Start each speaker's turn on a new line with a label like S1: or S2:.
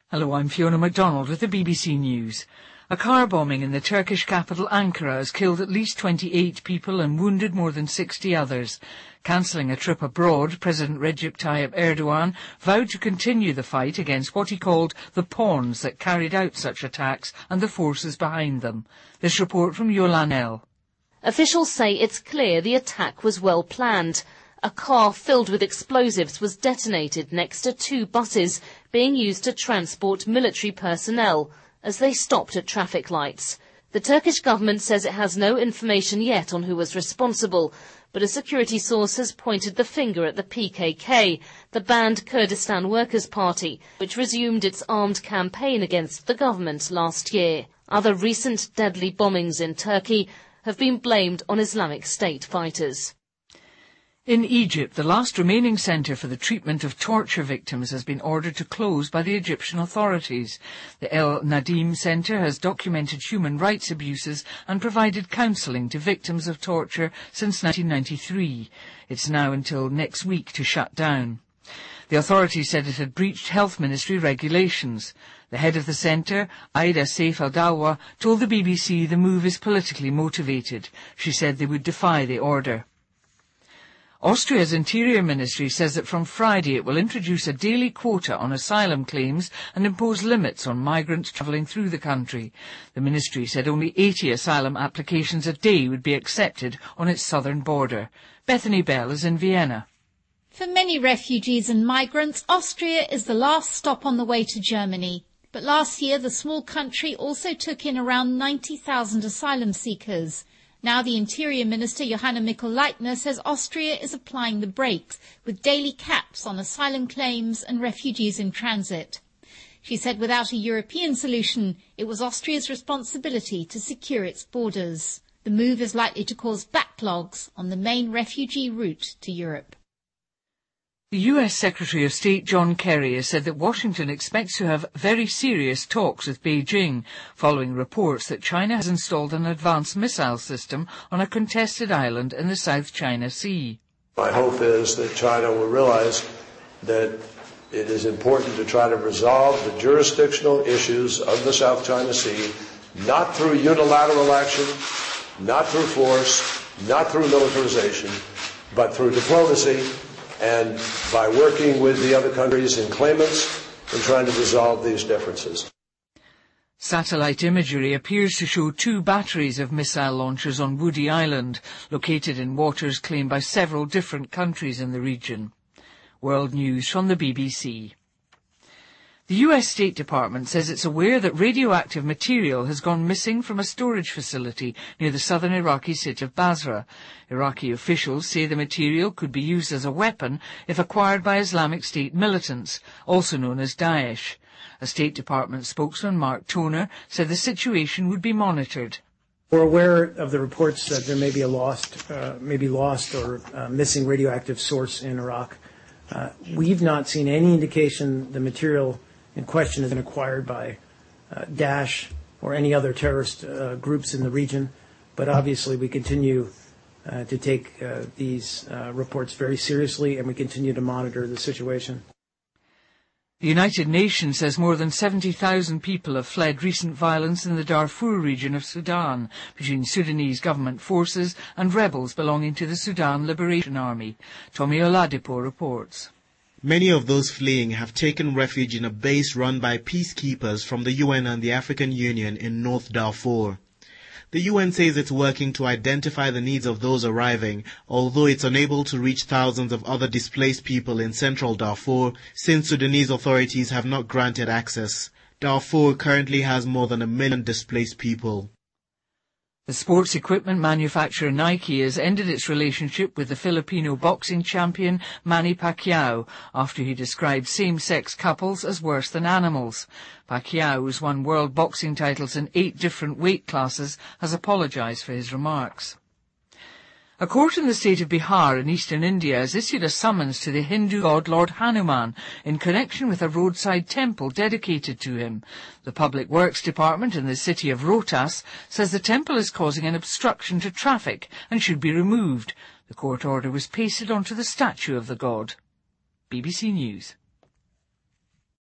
S1: Hello, I'm Fiona MacDonald with the BBC News. A car bombing in the Turkish capital Ankara has killed at least 28 people and wounded more than 60 others. Cancelling a trip abroad, President Recep Tayyip Erdogan vowed to continue the fight against what he called the pawns that carried out such attacks and the forces behind them. This report from Yolan El.
S2: Officials say it's clear the attack was well planned. A car filled with explosives was detonated next to two buses being used to transport military personnel as they stopped at traffic lights. The Turkish government says it has no information yet on who was responsible, but a security source has pointed the finger at the PKK, the banned Kurdistan Workers' Party, which resumed its armed campaign against the government last year. Other recent deadly bombings in Turkey have been blamed on Islamic State fighters.
S1: In Egypt, the last remaining centre for the treatment of torture victims has been ordered to close by the Egyptian authorities. The El Nadim Centre has documented human rights abuses and provided counselling to victims of torture since 1993. It's now until next week to shut down. The authorities said it had breached Health Ministry regulations. The head of the centre, Aida Saif Al-Dawwa, told the BBC the move is politically motivated. She said they would defy the order. Austria's Interior Ministry says that from Friday it will introduce a daily quota on asylum claims and impose limits on migrants travelling through the country. The ministry said only 80 asylum applications a day would be accepted on its southern border. Bethany Bell is in Vienna.
S3: For many refugees and migrants, Austria is the last stop on the way to Germany. But last year, the small country also took in around 90,000 asylum seekers. Now the Interior Minister, Johanna Mikl-Leitner, says Austria is applying the brakes with daily caps on asylum claims and refugees in transit. She said without a European solution, it was Austria's responsibility to secure its borders. The move is likely to cause backlogs on the main refugee route to Europe.
S1: The US Secretary of State John Kerry has said that Washington expects to have very serious talks with Beijing following reports that China has installed an advanced missile system on a contested island in the South China Sea.
S4: My hope is that China will realize that it is important to try to resolve the jurisdictional issues of the South China Sea, not through unilateral action, not through force, not through militarization, but through diplomacy and by working with the other countries and claimants in trying to resolve these differences.
S1: Satellite imagery appears to show two batteries of missile launchers on Woody Island, located in waters claimed by several different countries in the region. World News from the BBC. The US State Department says it's aware that radioactive material has gone missing from a storage facility near the southern Iraqi city of Basra. Iraqi officials say the material could be used as a weapon if acquired by Islamic State militants, also known as Daesh. A State Department spokesman, Mark Toner, said the situation would be monitored.
S5: We're aware of the reports that there may be a lost or missing radioactive source in Iraq. We've not seen any indication the material in question has been acquired by Daesh or any other terrorist groups in the region, but obviously we continue to take these reports very seriously and we continue to monitor the situation.
S1: The United Nations says more than 70,000 people have fled recent violence in the Darfur region of Sudan between Sudanese government forces and rebels belonging to the Sudan Liberation Army. Tommy Oladipo reports.
S6: Many of those fleeing have taken refuge in a base run by peacekeepers from the UN and the African Union in North Darfur. The UN says it's working to identify the needs of those arriving, although it's unable to reach thousands of other displaced people in central Darfur since Sudanese authorities have not granted access. Darfur currently has more than 1 million displaced people.
S1: The sports equipment manufacturer Nike has ended its relationship with the Filipino boxing champion Manny Pacquiao after he described same-sex couples as worse than animals. Pacquiao, who's won world boxing titles in 8 different weight classes, has apologized for his remarks. A court in the state of Bihar in eastern India has issued a summons to the Hindu god Lord Hanuman in connection with a roadside temple dedicated to him. The Public Works Department in the city of Rohtas says the temple is causing an obstruction to traffic and should be removed. The court order was pasted onto the statue of the god. BBC News.